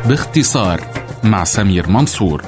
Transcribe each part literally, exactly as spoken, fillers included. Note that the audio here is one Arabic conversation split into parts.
باختصار مع سمير منصور.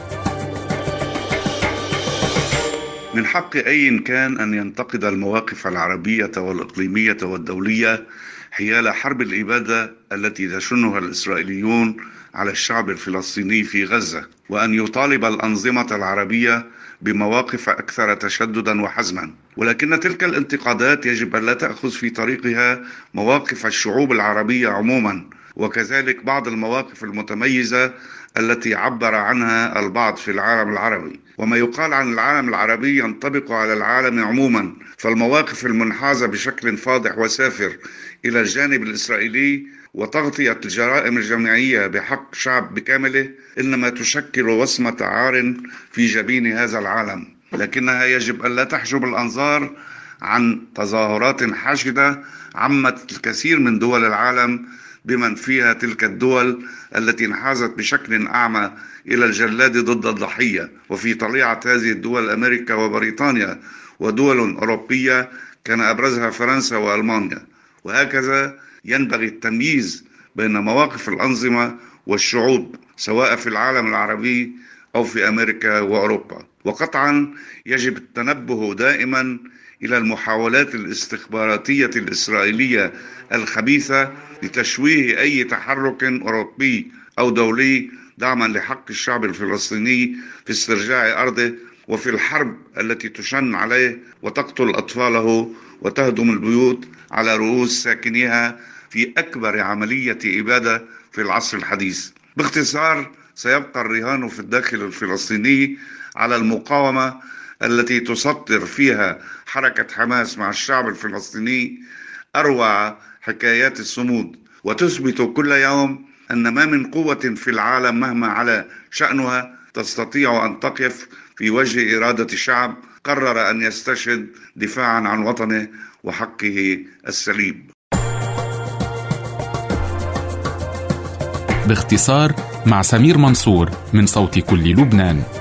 من حق أي كان أن ينتقد المواقف العربية والإقليمية والدولية حيال حرب الإبادة التي تشنها الإسرائيليون على الشعب الفلسطيني في غزة، وأن يطالب الأنظمة العربية بمواقف أكثر تشددا وحزما، ولكن تلك الانتقادات يجب أن لا تأخذ في طريقها مواقف الشعوب العربية عموما، وكذلك بعض المواقف المتميزة التي عبر عنها البعض في العالم العربي. وما يقال عن العالم العربي ينطبق على العالم عموما، فالمواقف المنحازة بشكل فاضح وسافر إلى الجانب الإسرائيلي وتغطية الجرائم الجماعية بحق شعب بكامله إنما تشكل وصمة عار في جبين هذا العالم، لكنها يجب أن لا تحجب الأنظار عن تظاهرات حاشدة عمت الكثير من دول العالم بمن فيها تلك الدول التي انحازت بشكل أعمى إلى الجلاد ضد الضحية، وفي طليعة هذه الدول أمريكا وبريطانيا ودول أوروبية كان أبرزها فرنسا وألمانيا. وهكذا ينبغي التمييز بين مواقف الأنظمة والشعوب سواء في العالم العربي أو في أمريكا وأوروبا. وقطعا يجب التنبه دائما إلى المحاولات الاستخباراتية الإسرائيلية الخبيثة لتشويه أي تحرك أوروبي أو دولي دعما لحق الشعب الفلسطيني في استرجاع أرضه وفي الحرب التي تشن عليه وتقتل أطفاله وتهدم البيوت على رؤوس ساكنيها في أكبر عملية إبادة في العصر الحديث. باختصار، سيبقى الرهان في الداخل الفلسطيني على المقاومة التي تسطر فيها حركة حماس مع الشعب الفلسطيني أروع حكايات الصمود، وتثبت كل يوم أن ما من قوة في العالم مهما على شأنها تستطيع أن تقف في وجه إرادة شعب قرر أن يستشهد دفاعا عن وطنه وحقه السليم. باختصار مع سمير منصور من صوت كل لبنان.